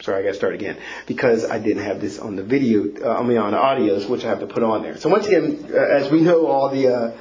Sorry, I got to start again because I didn't have this on the video, on the audios, which I have to put on there. So once again, as we know, all the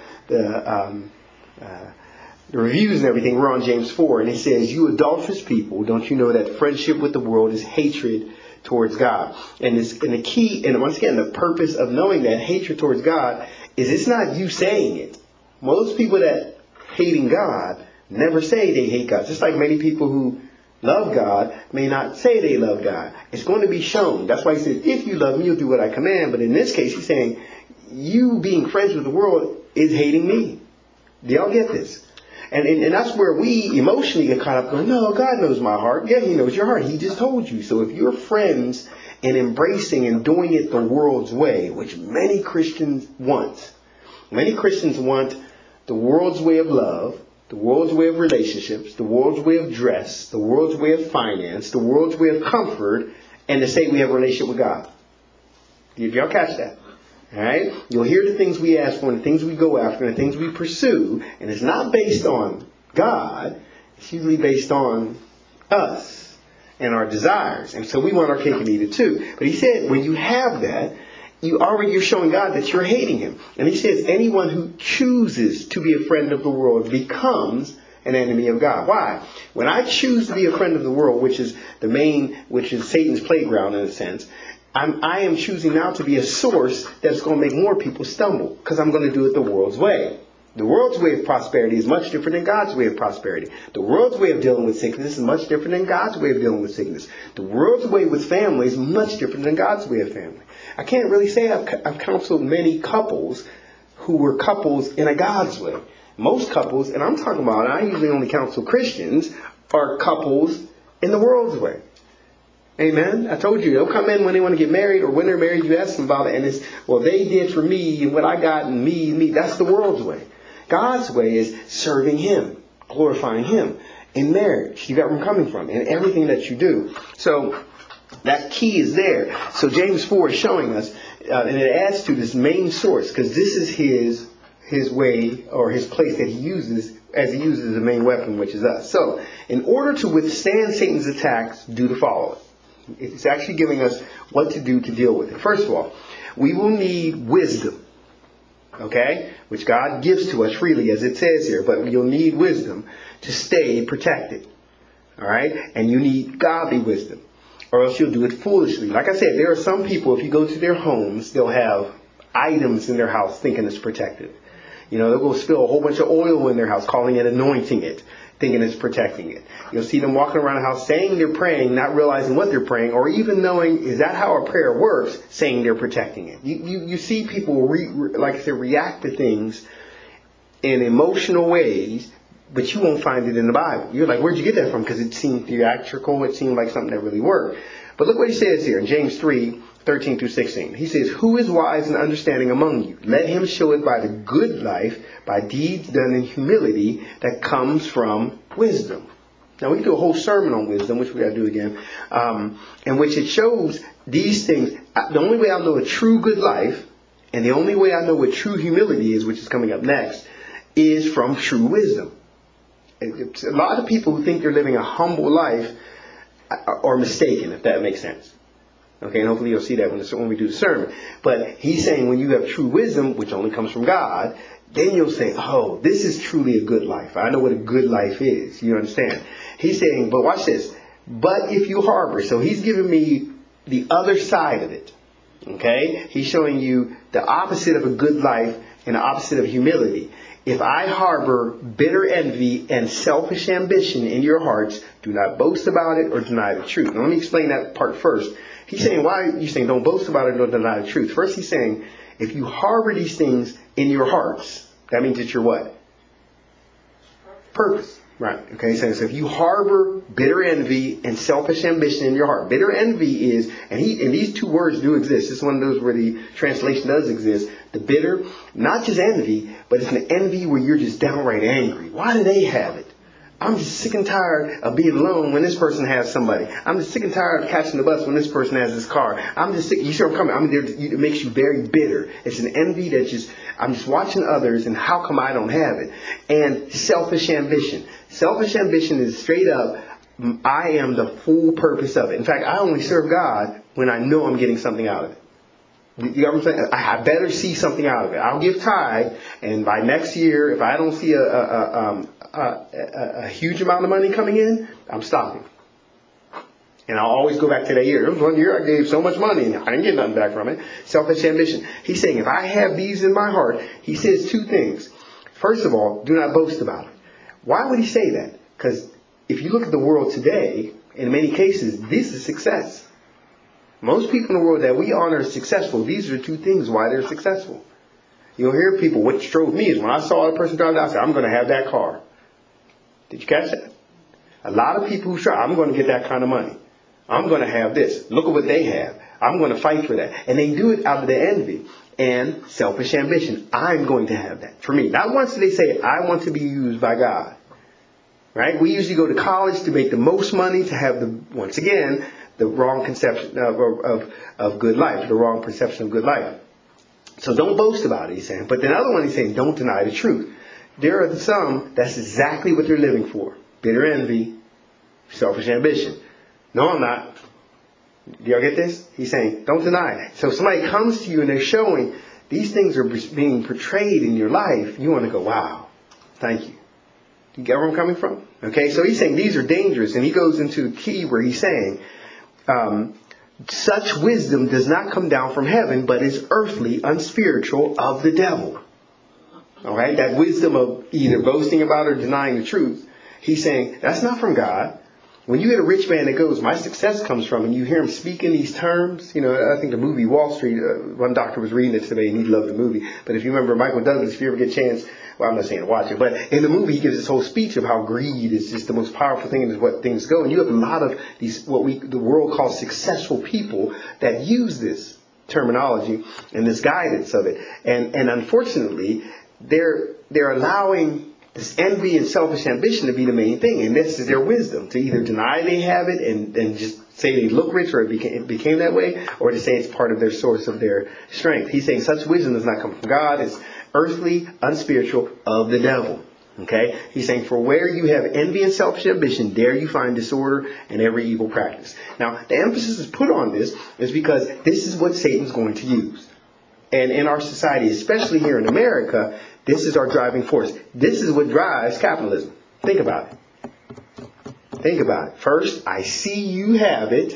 reviews and everything, we're on James 4, and it says, "You adulterous people, don't you know that friendship with the world is hatred towards God?" And the key, and once again, the purpose of knowing that hatred towards God is it's not you saying it. Most people that hating God never say they hate God. Just like many people who love God may not say they love God. It's going to be shown. That's why he says, if you love me, you'll do what I command. But in this case, he's saying, you being friends with the world is hating me. Do y'all get this? And that's where we emotionally get caught up going, no, God knows my heart. Yeah, he knows your heart. He just told you. So if you're friends and embracing and doing it the world's way, which many Christians want the world's way of love, the world's way of relationships, the world's way of dress, the world's way of finance, the world's way of comfort, and to say we have a relationship with God. Did y'all catch that? All right? You'll hear the things we ask for and the things we go after and the things we pursue, and it's not based on God. It's usually based on us and our desires. And so we want our cake and eat it too. But he said, when you have that, you're showing God that you're hating him. And he says anyone who chooses to be a friend of the world becomes an enemy of God. Why? When I choose to be a friend of the world, which is Satan's playground in a sense, I am choosing now to be a source that's going to make more people stumble because I'm going to do it the world's way. The world's way of prosperity is much different than God's way of prosperity. The world's way of dealing with sickness is much different than God's way of dealing with sickness. The world's way with family is much different than God's way of family. I can't really say I've counseled many couples who were couples in a God's way. Most couples, and I'm talking about, and I usually only counsel Christians, are couples in the world's way. Amen. I told you, they'll come in when they want to get married, or when they're married, you ask them about it, and it's, well, they did for me, and what I got, and me. That's the world's way. God's way is serving him, glorifying him in marriage. You got where I'm coming from, in everything that you do. So that key is there. So James 4 is showing us, and it adds to this main source, because this is his way, or his place that he uses as he uses the main weapon, which is us. So in order to withstand Satan's attacks, do the following. It's actually giving us what to do to deal with it. First of all, we will need wisdom. Okay? Which God gives to us freely, as it says here. But you'll need wisdom to stay protected. Alright? And you need godly wisdom, or else you'll do it foolishly. Like I said, there are some people, if you go to their homes, they'll have items in their house thinking it's protected. They'll go spill a whole bunch of oil in their house, calling it anointing it, thinking it's protecting it. You'll see them walking around the house saying they're praying, not realizing what they're praying, or even knowing, is that how a prayer works, saying they're protecting it. You see people, react to things in emotional ways, but you won't find it in the Bible. You're like, where'd you get that from? Because it seemed theatrical, it seemed like something that really worked. But look what he says here in James 3:13-16. He says, who is wise and understanding among you? Let him show it by the good life, by deeds done in humility that comes from wisdom. Now we can do a whole sermon on wisdom, which we got to do again, in which it shows these things. The only way I'll know a true good life, and the only way I know what true humility is, which is coming up next, is from true wisdom. A lot of people who think they're living a humble life are mistaken, if that makes sense. Okay, and hopefully you'll see that when we do the sermon. But he's saying when you have true wisdom, which only comes from God, then you'll say, oh, this is truly a good life. I know what a good life is. You understand? He's saying, but watch this. But if you harbor, so he's giving me the other side of it. Okay? He's showing you the opposite of a good life and the opposite of humility. If I harbor bitter envy and selfish ambition in your hearts, do not boast about it or deny the truth. Now let me explain that part first. He's saying, why are you saying don't boast about it or deny the truth? First he's saying, if you harbor these things in your hearts, that means it's your what? Purpose. Right. Okay. So if you harbor bitter envy and selfish ambition in your heart, bitter envy is, and these two words do exist. It's one of those where the translation does exist. The bitter, not just envy, but it's an envy where you're just downright angry. Why do they have it? I'm just sick and tired of being alone when this person has somebody. I'm just sick and tired of catching the bus when this person has this car. I'm just sick. You see where I'm coming? It makes you very bitter. It's an envy that I'm just watching others and how come I don't have it? And selfish ambition. Selfish ambition is straight up I am the full purpose of it. In fact, I only serve God when I know I'm getting something out of it. You know what I'm saying? I better see something out of it. I'll give tithe, and by next year, if I don't see a huge amount of money coming in, I'm stopping. And I'll always go back to that year. There was one year I gave so much money and I didn't get nothing back from it. Selfish ambition. He's saying if I have these in my heart, he says two things. First of all, do not boast about it. Why would he say that? Because if you look at the world today, in many cases, this is success. Most people in the world that we honor as successful, these are the two things why they're successful. You'll hear people, what drove me is when I saw a person drive down, I said, I'm going to have that car. Did you catch that? A lot of people who try, I'm going to get that kind of money. I'm going to have this. Look at what they have. I'm going to fight for that. And they do it out of the envy and selfish ambition. I'm going to have that for me. Not once do they say, I want to be used by God. Right? We usually go to college to make the most money, to have once again, the wrong conception of good life, the wrong perception of good life. So don't boast about it, he's saying. But the other one, he's saying, don't deny the truth. There are some, that's exactly what they're living for. Bitter envy, selfish ambition. No, I'm not. Do y'all get this? He's saying, don't deny it. So if somebody comes to you and they're showing these things are being portrayed in your life, you want to go, wow, thank you. You get where I'm coming from? Okay, so he's saying these are dangerous. And he goes into a key where he's saying, such wisdom does not come down from heaven, but is earthly, unspiritual, of the devil. All right, that wisdom of either boasting about or denying the truth. He's saying that's not from God. When you get a rich man that goes, my success comes from, and you hear him speak in these terms, you know, I think the movie Wall Street, one doctor was reading it today and he loved the movie. But if you remember Michael Douglas, if you ever get a chance, well, I'm not saying to watch it, but in the movie he gives this whole speech of how greed is just the most powerful thing and is what things go. And you have a lot of these, the world calls successful people that use this terminology and this guidance of it. And unfortunately, they're allowing this envy and selfish ambition to be the main thing. And this is their wisdom, to either deny they have it and just say they look rich or it became that way, or to say it's part of their source of their strength. He's saying such wisdom does not come from God. It's earthly, unspiritual, of the devil. Okay? He's saying for where you have envy and selfish ambition, there you find disorder and every evil practice. Now, the emphasis is put on this is because this is what Satan's going to use. And in our society, especially here in America, this is our driving force. This is what drives capitalism. Think about it. Think about it. First, I see you have it.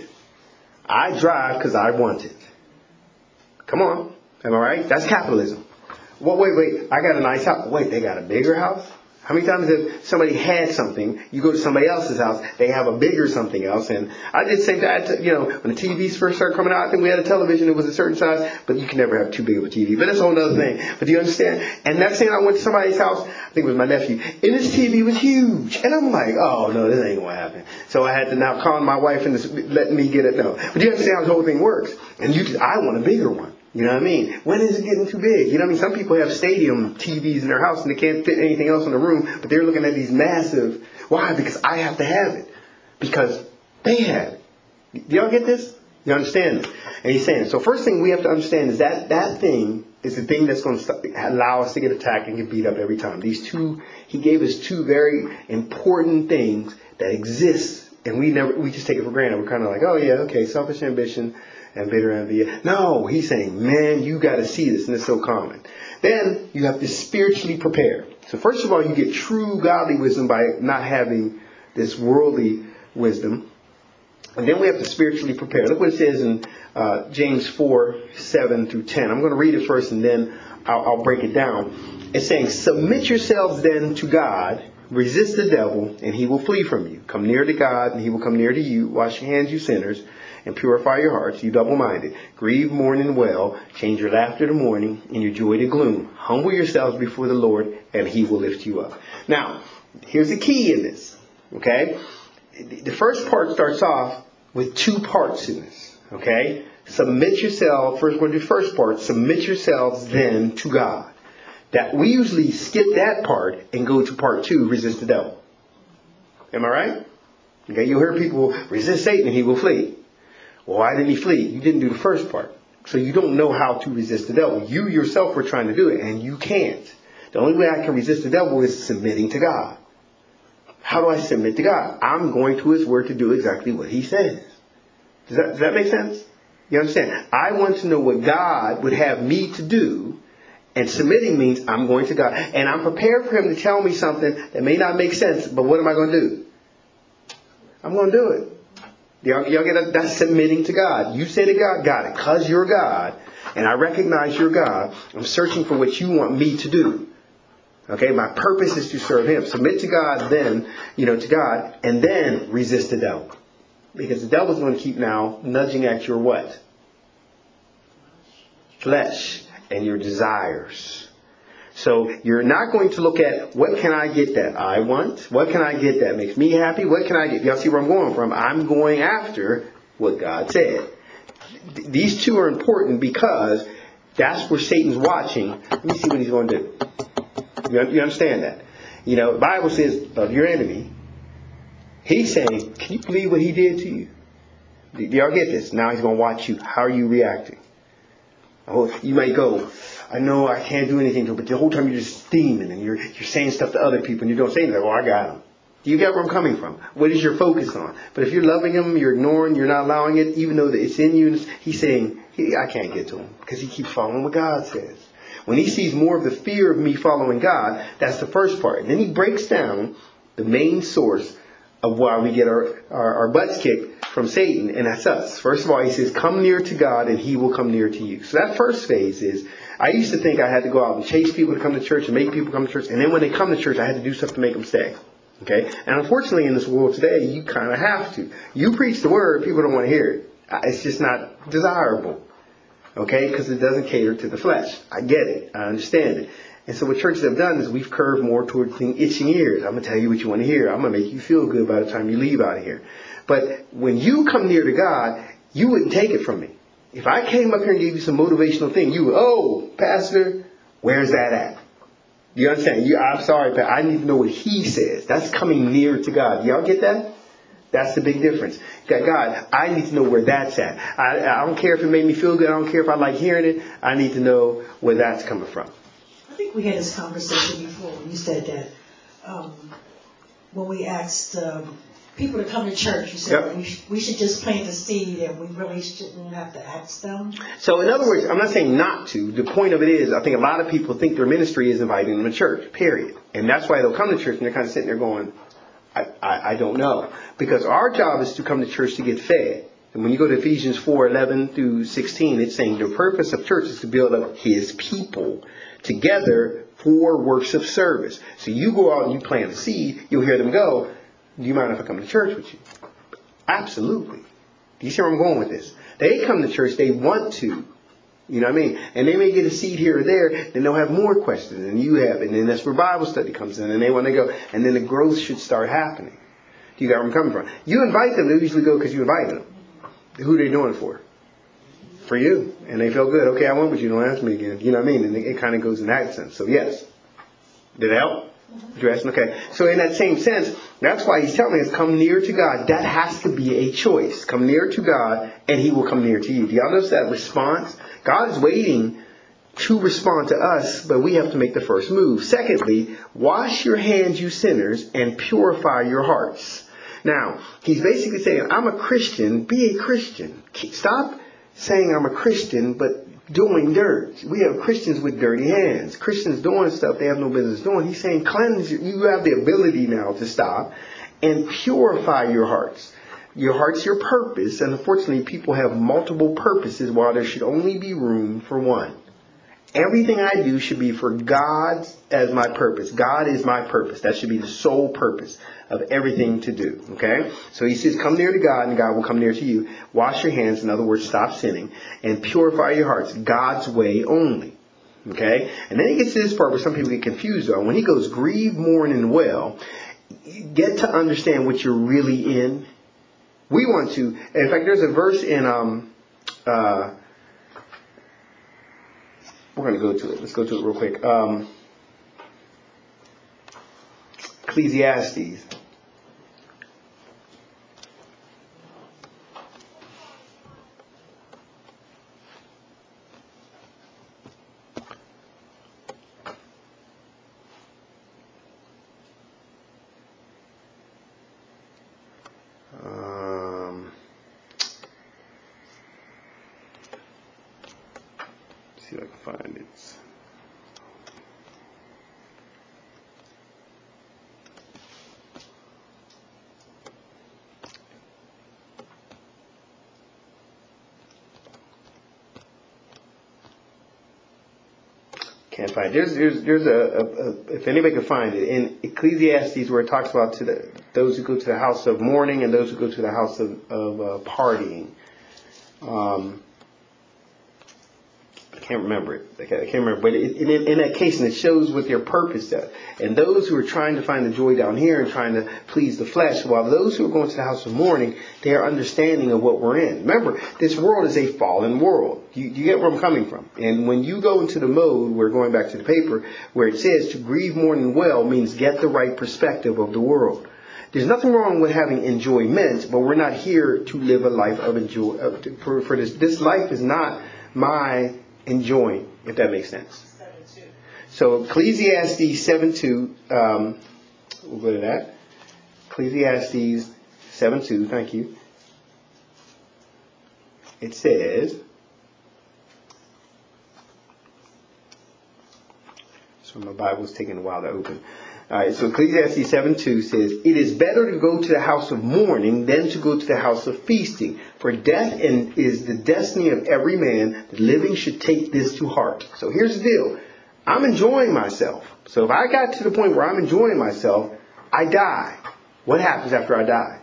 I drive because I want it. Come on. Am I right? That's capitalism. Well, wait. I got a nice house. Wait, they got a bigger house? How many times have somebody had something, you go to somebody else's house, they have a bigger something else. And I did say that, you know, when the TVs first started coming out, I think we had a television that was a certain size, but you can never have too big of a TV. But that's a whole other thing. But do you understand? And next thing I went to somebody's house, I think it was my nephew, and his TV was huge. And I'm like, oh, no, this ain't going to happen. So I had to now call my wife and let me get it. No. But you understand how the whole thing works. And I want a bigger one. You know what I mean? When is it getting too big? You know what I mean? Some people have stadium TVs in their house and they can't fit anything else in the room, but they're looking at these massive. Why? Because I have to have it. Because they have it. Do y'all get this? You understand it? And he's saying, so first thing we have to understand is that thing is the thing that's going to allow us to get attacked and get beat up every time. He gave us two very important things that exist, and we just take it for granted. We're kind of like, oh yeah, okay, selfish ambition and bitter envy. No, he's saying, man, you got to see this, and it's so common. Then you have to spiritually prepare. So first of all, you get true godly wisdom by not having this worldly wisdom. And then we have to spiritually prepare. Look what it says in James 4:7-10. I'm going to read it first, and then I'll break it down. It's saying, submit yourselves then to God. Resist the devil, and he will flee from you. Come near to God, and he will come near to you. Wash your hands, you sinners, and purify your hearts, you double-minded. Grieve, mourn, and wail. Change your laughter to mourning, and your joy to gloom. Humble yourselves before the Lord, and he will lift you up. Now, here's the key in this. Okay? The first part starts off with two parts in this. Okay? Submit yourself. First, we're going to do the first part. Submit yourselves then to God. That we usually skip that part and go to part 2, resist the devil. Am I right? Okay, you'll hear people resist Satan and he will flee. Well, why didn't he flee? You didn't do the first part. So you don't know how to resist the devil. You yourself were trying to do it and you can't. The only way I can resist the devil is submitting to God. How do I submit to God? I'm going to His Word to do exactly what He says. Does that make sense? You understand? I want to know what God would have me to do. And submitting means I'm going to God. And I'm prepared for Him to tell me something that may not make sense. But what am I going to do? I'm going to do it. Y'all get that? That's submitting to God. You say to God, got it. Because you're God. And I recognize you're God. I'm searching for what you want me to do. Okay, my purpose is to serve Him. Submit to God then, to God. And then resist the devil. Because the devil's going to keep now nudging at your what? Flesh and your desires. So you're not going to look at what can I get that I want? What can I get that makes me happy? What can I get? Y'all see where I'm going from? I'm going after what God said. These two are important because that's where Satan's watching. Let me see what he's going to do. You understand that? The Bible says, love your enemy. He's saying, can you believe what he did to you? Do y'all get this? Now he's going to watch you. How are you reacting? Oh, you might go, I know I can't do anything to him, but the whole time you're just steaming and you're saying stuff to other people and you don't say anything. Oh, I got him. Do you get where I'm coming from? What is your focus on? But if you're loving him, you're ignoring, you're not allowing it, even though it's in you, he's saying, I can't get to him because he keeps following what God says. When he sees more of the fear of me following God, that's the first part. And then he breaks down the main source of why we get our butts kicked from Satan, and that's us. First of all, he says, come near to God and He will come near to you. So that first phase is, I used to think I had to go out and chase people to come to church and make people come to church, and then when they come to church, I had to do stuff to make them stay. Okay? And unfortunately in this world today, you kind of have to. You preach the word, people don't want to hear it. It's just not desirable. Okay? Because it doesn't cater to the flesh. I get it. I understand it. And so what churches have done is we've curved more towards itching ears. I'm going to tell you what you want to hear. I'm going to make you feel good by the time you leave out of here. But when you come near to God, you wouldn't take it from me. If I came up here and gave you some motivational thing, you would, oh, Pastor, where's that at? You understand? I'm sorry, but I need to know what He says. That's coming near to God. Y'all get that? That's the big difference. God, I need to know where that's at. I don't care if it made me feel good. I don't care if I like hearing it. I need to know where that's coming from. I think we had this conversation before when you said that when we asked people to come to church, you said we should just plant the seed and we really shouldn't have to ask them. So in other words, I'm not saying not to. The point of it is, I think a lot of people think their ministry is inviting them to church, period. And that's why they'll come to church and they're kind of sitting there going, I don't know. Because our job is to come to church to get fed. And when you go to Ephesians 4:11 through 16, it's saying the purpose of church is to build up His people together for works of service. So you go out and you plant a seed, you'll hear them go, do you mind if I come to church with you? Absolutely. Do you see where I'm going with this? They come to church, they want to. You know what I mean? And they may get a seed here or there, then they'll have more questions than you have. And then that's where Bible study comes in. And they want to go. And then the growth should start happening. Do you got where I'm coming from? You invite them, they usually go because you invited them. Who are they doing it for? For you. And they feel good. Okay, I went with you. Don't ask me again. You know what I mean? And it kind of goes in that sense. So yes. Did it help? Dressing? Okay. So in that same sense, that's why he's telling us, come near to God. That has to be a choice. Come near to God and He will come near to you. Do y'all notice that response? God is waiting to respond to us, but we have to make the first move. Secondly, wash your hands, you sinners, and purify your hearts. Now, he's basically saying, I'm a Christian, be a Christian. Stop saying I'm a Christian, but doing dirt. We have Christians with dirty hands. Christians doing stuff they have no business doing. He's saying cleanse. You have the ability now to stop and purify your hearts. Your heart's your purpose. And unfortunately, people have multiple purposes while there should only be room for one. Everything I do should be for God as my purpose. God is my purpose. That should be the sole purpose of everything to do. Okay? So he says, come near to God and God will come near to you. Wash your hands. In other words, stop sinning. And purify your hearts. God's way only. Okay? And then he gets to this part where some people get confused on. When he goes, grieve, mourn, and wail, get to understand what you're really in. We want to. In fact, there's a verse in we're going to go to it. Let's go to it real quick. Ecclesiastes. See if I can find it. Can't find it. There's a if anybody can find it in Ecclesiastes where it talks about those who go to the house of mourning and those who go to the house of partying. I can't remember it. I can't remember, but in that case, and it shows what their purpose is. And those who are trying to find the joy down here and trying to please the flesh, while those who are going to the house of mourning, they are understanding of what we're in. Remember, this world is a fallen world. You get where I'm coming from. And when you go into the mode, we're going back to the paper, where it says to grieve, mourn, and wail means get the right perspective of the world. There's nothing wrong with having enjoyment, but we're not here to live a life of enjoy. For this life is not my enjoying, if that makes sense. 7:2. So Ecclesiastes 7:2, we'll go to that. Ecclesiastes 7:2, thank you. It says, so my Bible's taking a while to open. Alright, so Ecclesiastes 7:2 says, it is better to go to the house of mourning than to go to the house of feasting. For death is the destiny of every man. The living should take this to heart. So here's the deal. I'm enjoying myself. So if I got to the point where I'm enjoying myself, I die. What happens after I die?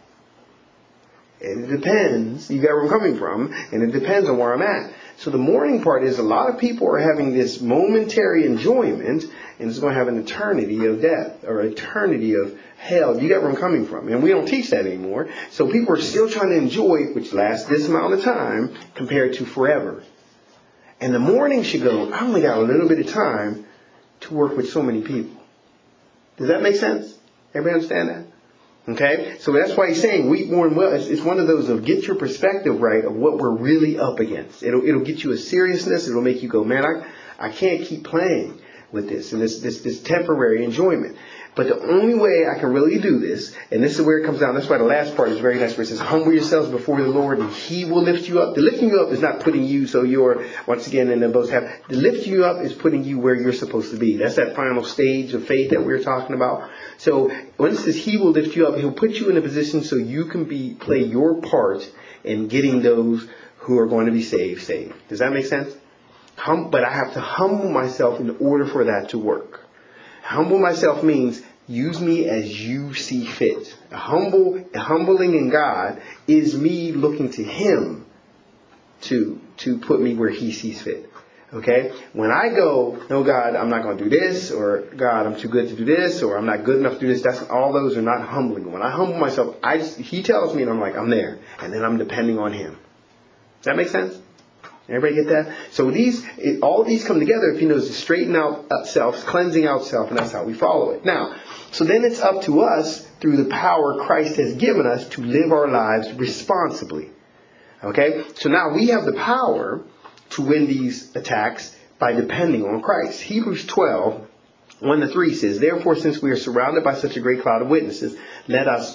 It depends. You get where I'm coming from. And it depends on where I'm at. So the mourning part is a lot of people are having this momentary enjoyment, and it's going to have an eternity of death or eternity of hell. You get where I'm coming from. And we don't teach that anymore. So people are still trying to enjoy, which lasts this amount of time compared to forever. And the mourning should go, I only got a little bit of time to work with so many people. Does that make sense? Everybody understand that? Okay, so that's why he's saying weep, mourn, well. It's one of those of get your perspective right of what we're really up against. It'll get you a seriousness. It'll make you go, man, I can't keep playing with this and this temporary enjoyment. But the only way I can really do this, and this is where it comes down. That's why the last part is very nice. Where it says, humble yourselves before the Lord, and He will lift you up. The lifting you up is not putting you so you're once again in the both half. The lifting you up is putting you where you're supposed to be. That's that final stage of faith that we're talking about. So when it says He will lift you up, He'll put you in a position so you can play your part in getting those who are going to be saved. Does that make sense? But I have to humble myself in order for that to work. Humble myself means use me as you see fit. Humbling in God is me looking to Him to put me where He sees fit. Okay? When I go, no God, I'm not going to do this, or God, I'm too good to do this, or I'm not good enough to do this, all those are not humbling. When I humble myself, He tells me and I'm like, I'm there. And then I'm depending on Him. Does that make sense? Everybody get that? So all of these come together, if you notice, to straighten out self, cleansing out self, and that's how we follow it. Now, so then it's up to us, through the power Christ has given us, to live our lives responsibly. Okay? So now we have the power to win these attacks by depending on Christ. Hebrews 12, 1-3 says, therefore, since we are surrounded by such a great cloud of witnesses, let us,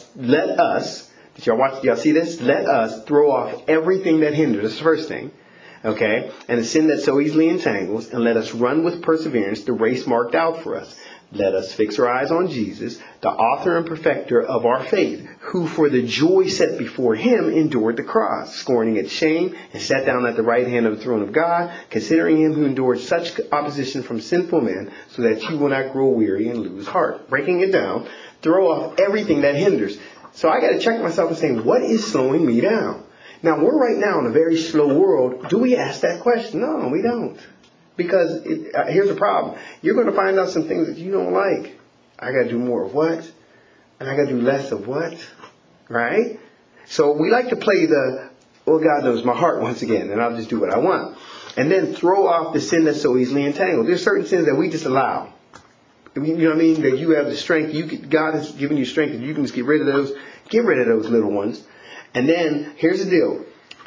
did y'all see this? Let us throw off everything that hinders. That's the first thing. Okay, and the sin that so easily entangles, and let us run with perseverance the race marked out for us. Let us fix our eyes on Jesus, the author and perfecter of our faith, who for the joy set before Him endured the cross, scorning its shame, and sat down at the right hand of the throne of God, considering Him who endured such opposition from sinful men, so that you will not grow weary and lose heart. Breaking it down, throw off everything that hinders. So I got to check myself and say, what is slowing me down? Now, we're right now in a very slow world. Do we ask that question? No, we don't. Because here's the problem. You're going to find out some things that you don't like. I got to do more of what? And I got to do less of what? Right? So we like to play well, God knows my heart once again, and I'll just do what I want. And then throw off the sin that's so easily entangled. There's certain sins that we just allow. You know what I mean? That you have the strength. God has given you strength, and you can just get rid of those. Get rid of those little ones. And then, here's the deal.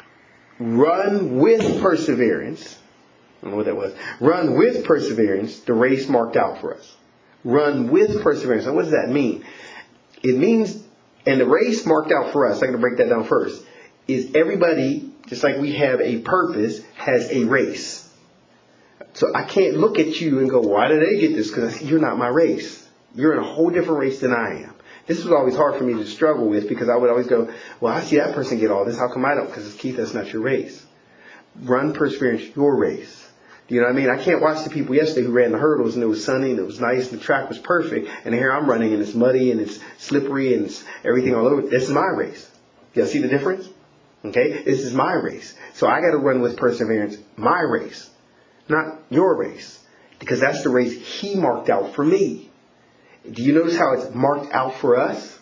Run with perseverance. I don't know what that was. Run with perseverance the race marked out for us. Run with perseverance. Now, what does that mean? It means, and the race marked out for us, I'm going to break that down first, is everybody, just like we have a purpose, has a race. So I can't look at you and go, why did they get this? Because you're not my race. You're in a whole different race than I am. This was always hard for me to struggle with because I would always go, well, I see that person get all this. How come I don't? Because Keith, that's not your race. Run perseverance, your race. You know what I mean? I can't watch the people yesterday who ran the hurdles and it was sunny and it was nice and the track was perfect. And here I'm running and it's muddy and it's slippery and it's everything all over. This is my race. Y'all see the difference? Okay? This is my race. So I got to run with perseverance, my race, not your race. Because that's the race he marked out for me. Do you notice how it's marked out for us?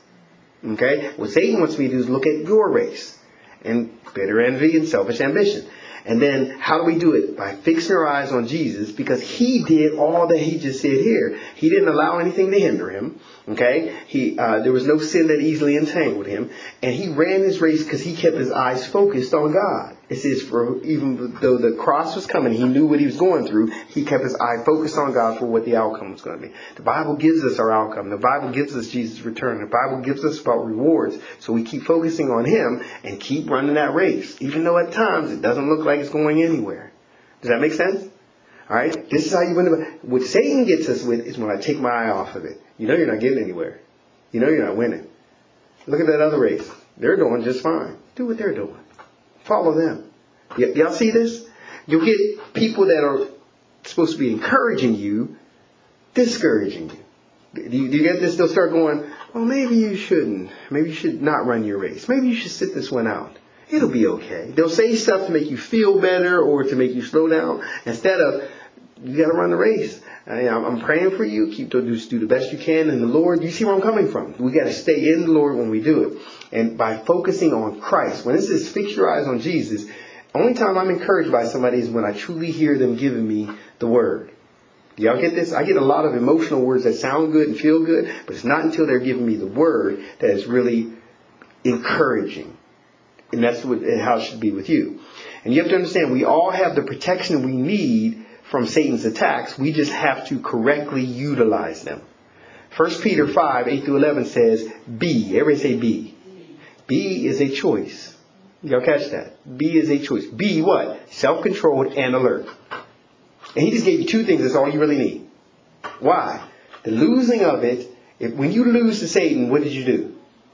Okay? What Satan wants me to do is look at your race and bitter envy and selfish ambition. And then how do we do it? By fixing our eyes on Jesus, because he did all that he just said here. He didn't allow anything to hinder him. Okay? There was no sin that easily entangled him. And he ran his race because he kept his eyes focused on God. It says, for even though the cross was coming, he knew what he was going through. He kept his eye focused on God for what the outcome was going to be. The Bible gives us our outcome. The Bible gives us Jesus' return. The Bible gives us about rewards. So we keep focusing on him and keep running that race, even though at times it doesn't look like it's going anywhere. Does that make sense? All right. This is how you win. What Satan gets us with is when I take my eye off of it. You know you're not getting anywhere. You know you're not winning. Look at that other race. They're doing just fine. Do what they're doing. Follow them. Y'all see this? You'll get people that are supposed to be encouraging you, discouraging you. Do you get this? They'll start going, well, maybe you shouldn't. Maybe you should not run your race. Maybe you should sit this one out. It'll be okay. They'll say stuff to make you feel better or to make you slow down instead of, you got to run the race. I'm praying for you. Do the best you can in the Lord. You see where I'm coming from. We got to stay in the Lord when we do it. And by focusing on Christ, when it says fix your eyes on Jesus, only time I'm encouraged by somebody is when I truly hear them giving me the word. Y'all get this? I get a lot of emotional words that sound good and feel good, but it's not until they're giving me the word that is really encouraging. And that's how it should be with you. And you have to understand, we all have the protection we need from Satan's attacks. We just have to correctly utilize them. 1 Peter 5, 8 through 11 says, be. Everybody say be. Be is a choice. Y'all catch that? Be is a choice. Be what? Self-controlled and alert. And he just gave you two things. That's all you really need. Why? The losing of it. When you lose to Satan, what did you do?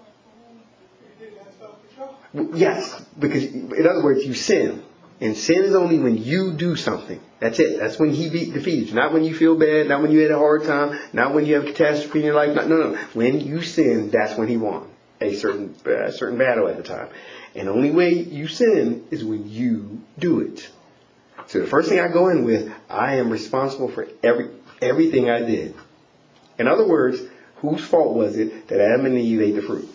Yes. Because, in other words, you sin. And sin is only when you do something. That's it. That's when he defeats you. Not when you feel bad. Not when you had a hard time. Not when you have a catastrophe in your life. No. When you sin, that's when he won a certain battle at the time. And the only way you sin is when you do it. So the first thing I go in with, I am responsible for everything I did. In other words, whose fault was it that Adam and Eve ate the fruit?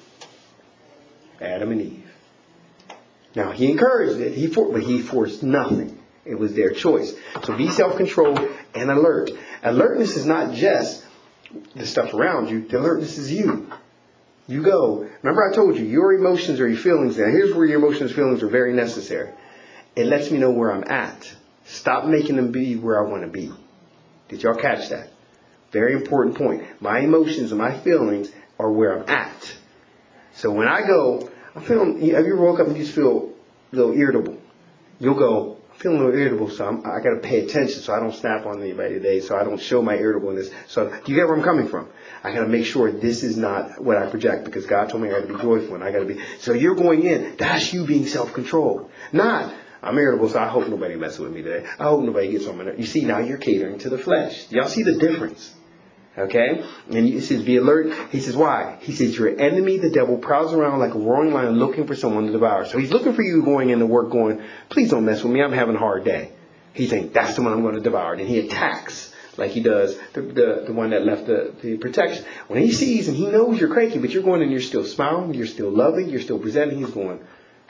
Adam and Eve. Now, he encouraged it, but he forced nothing. It was their choice. So be self-controlled and alert. Alertness is not just the stuff around you. The alertness is you. You go. Remember I told you, your emotions or your feelings. Now, here's where your emotions and feelings are very necessary. It lets me know where I'm at. Stop making them be where I want to be. Did y'all catch that? Very important point. My emotions and my feelings are where I'm at. So when I go, I'm feeling, have you ever woke up and you just feel a little irritable? You'll go, I'm feeling a little irritable, so I got to pay attention so I don't snap on anybody today, so I don't show my irritableness. So do you get where I'm coming from? I got to make sure this is not what I project because God told me I got to be joyful and I got to be. So you're going in. That's you being self-controlled. Not, I'm irritable, so I hope nobody messes with me today. I hope nobody gets on my nerves. You see, now you're catering to the flesh. Y'all see the difference? Okay? And he says, be alert. He says, why? He says, your enemy, the devil, prowls around like a roaring lion looking for someone to devour. So he's looking for you going into work going, please don't mess with me. I'm having a hard day. He's saying, that's the one I'm going to devour. And he attacks like he does the one that left the protection. When he sees and he knows you're cranky, but you're going and you're still smiling, you're still loving, you're still presenting, he's going,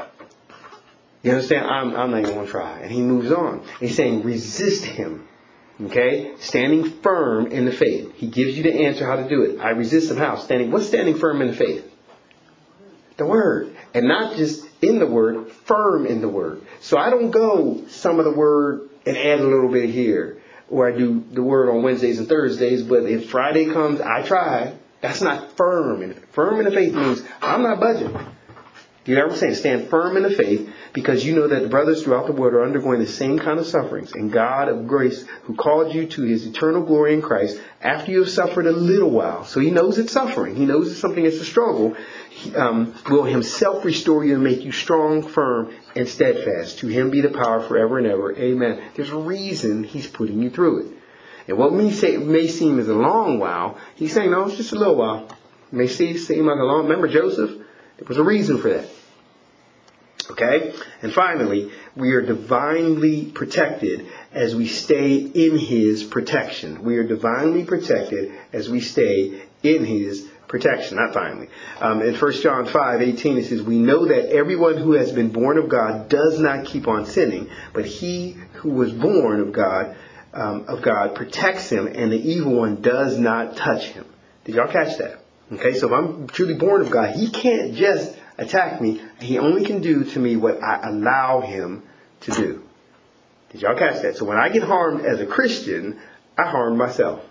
you understand? I'm not even going to try. And he moves on. He's saying, resist him. Okay? Standing firm in the faith. He gives you the answer how to do it. I resist him how? What's standing firm in the faith? The word. And not just in the word, firm in the word. So I don't go some of the word and add a little bit here. Or I do the word on Wednesdays and Thursdays, but if Friday comes, I try. That's not firm. Firm in the faith means I'm not budging. You know what I'm saying? Stand firm in the faith. because you know that the brothers throughout the world are undergoing the same kind of sufferings. And God of grace, who called you to his eternal glory in Christ, after you have suffered a little while, so he knows it's suffering, he knows it's something that's a struggle, will himself restore you and make you strong, firm, and steadfast. To him be the power forever and ever. Amen. There's a reason he's putting you through it. And what may seem as a long while, he's saying, no, it's just a little while. It may seem like a long. Remember Joseph? There was a reason for that. Okay? And finally, we are divinely protected as we stay in his protection. We are divinely protected as we stay in his protection. Not finally. In 1 John 5:18, it says, we know that everyone who has been born of God does not keep on sinning, but he who was born of God protects him, and the evil one does not touch him. Did y'all catch that? Okay, so if I'm truly born of God, he can't just attack me. He only can do to me what I allow him to do. Did y'all catch that? So when I get harmed as a Christian, I harm myself.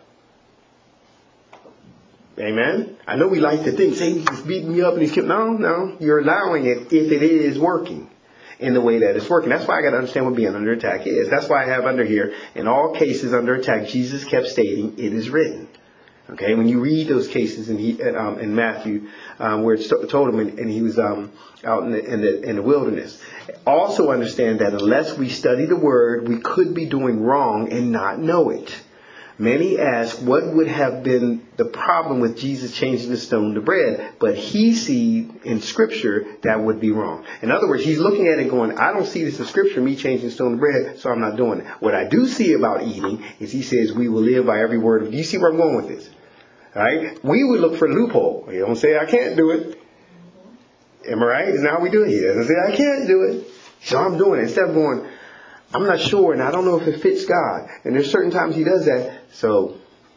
Amen? I know we like to think, Satan's beating me up and he's killing. No, you're allowing it if it is working in the way that it's working. That's why I got to understand what being under attack is. That's why I have under here, in all cases under attack, Jesus kept stating, it is written. Okay, when you read those cases in Matthew, where it told him, and he was out in the wilderness. Also understand that unless we study the word, we could be doing wrong and not know it. Many ask what would have been the problem with Jesus changing the stone to bread, but he sees in Scripture that would be wrong. In other words, he's looking at it going, I don't see this in Scripture, me changing stone to bread, so I'm not doing it. What I do see about eating is he says we will live by every word. Do you see where I'm going with this? All right? We would look for a loophole. You don't say I can't do it. Am I right? Is that how we do it? He doesn't say I can't do it, so I'm doing it. Instead of going, I'm not sure, and I don't know if it fits God. And there's certain times he does that, so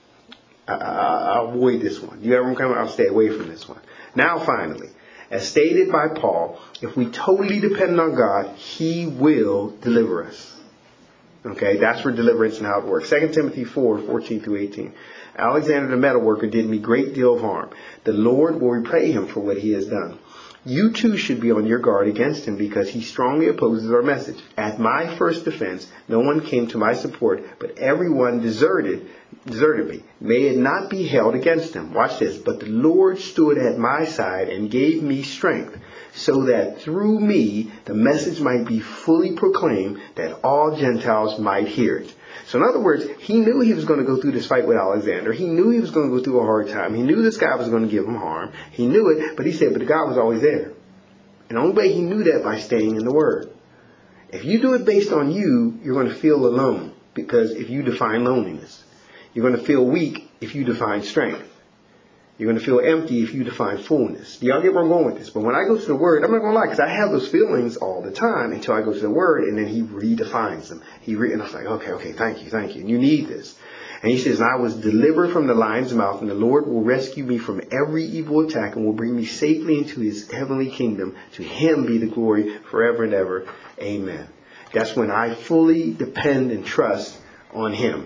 I'll avoid this one. You ever come? I'll stay away from this one. Now, finally, as stated by Paul, if we totally depend on God, he will deliver us. Okay, that's for deliverance and how it works. 2 Timothy 4:14-18. Alexander the metalworker did me great deal of harm. The Lord will repay him for what he has done. You too should be on your guard against him because he strongly opposes our message. At my first defense, no one came to my support, but everyone deserted me. May it not be held against him. Watch this. But the Lord stood at my side and gave me strength, so that through me the message might be fully proclaimed, that all Gentiles might hear it. So in other words, he knew he was going to go through this fight with Alexander. He knew he was going to go through a hard time. He knew this guy was going to give him harm. He knew it, but he said, but God was always there. And the only way he knew that by staying in the Word. If you do it based on you, you're going to feel alone, because if you define loneliness. You're going to feel weak if you define strength. You're going to feel empty if you define fullness. Do y'all get where I'm going with this? But when I go to the Word, I'm not going to lie, because I have those feelings all the time until I go to the Word, and then he redefines them. And I was like, okay, thank you. And you need this. And he says, I was delivered from the lion's mouth, and the Lord will rescue me from every evil attack and will bring me safely into his heavenly kingdom. To him be the glory forever and ever. Amen. That's when I fully depend and trust on him.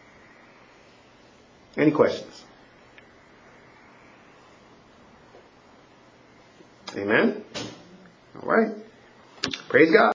Any questions? Amen. All right. Praise God.